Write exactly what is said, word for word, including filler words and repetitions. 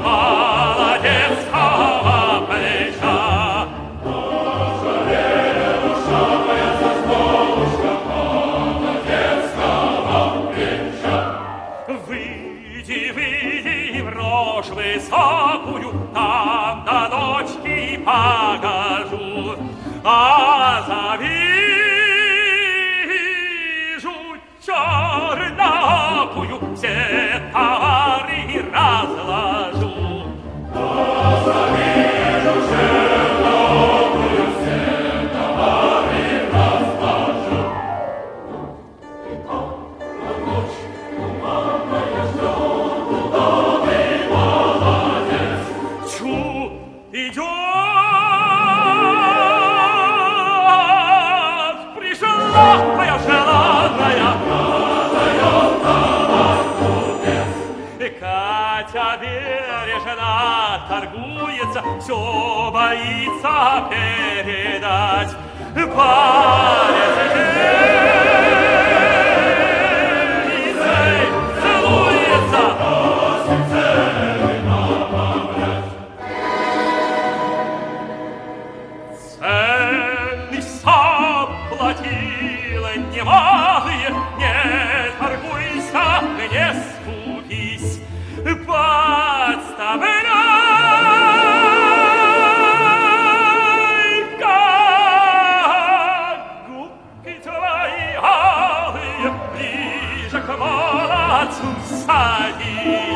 молодецкого плеча. Наша девушка моя сосновушка молодецкого плеча. Выйди, выйди в рожь высокую, там до ночки покажу, а завижу чернокую, все товары разложу. А завижу чернокую, все товары разложу. И там на ночь туманная ждет, куда ты, молодец. Чу, идет, пришла твоя желанная, Продает товар купец. и Катя бережно торгуется, все боится передать. Парень ей целуется. Просим цены набавлять. Цены сам платила немалые, не торгуйся, не скупись, подставляй, как губки твои алые, ближе к молодцу садись.